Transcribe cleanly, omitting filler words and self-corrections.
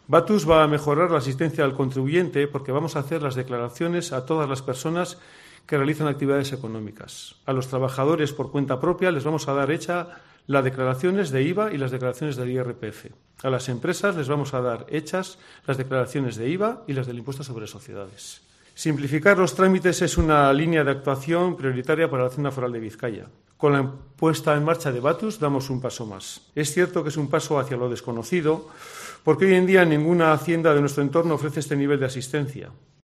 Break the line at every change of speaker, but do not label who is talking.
Batus va a mejorar la asistencia al contribuyente porque vamos a hacer las declaraciones a todas las personas que realizan actividades económicas. A los trabajadores por cuenta propia les vamos a dar hecha las declaraciones de IVA y las declaraciones del IRPF. A las empresas les vamos a dar hechas las declaraciones de IVA y las del impuesto sobre sociedades. Simplificar los trámites es una línea de actuación prioritaria para la Hacienda Foral de Vizcaya. Con la puesta en marcha de Batus damos un paso más. Es cierto que es un paso hacia lo desconocido, porque hoy en día ninguna hacienda de nuestro entorno ofrece este nivel de asistencia.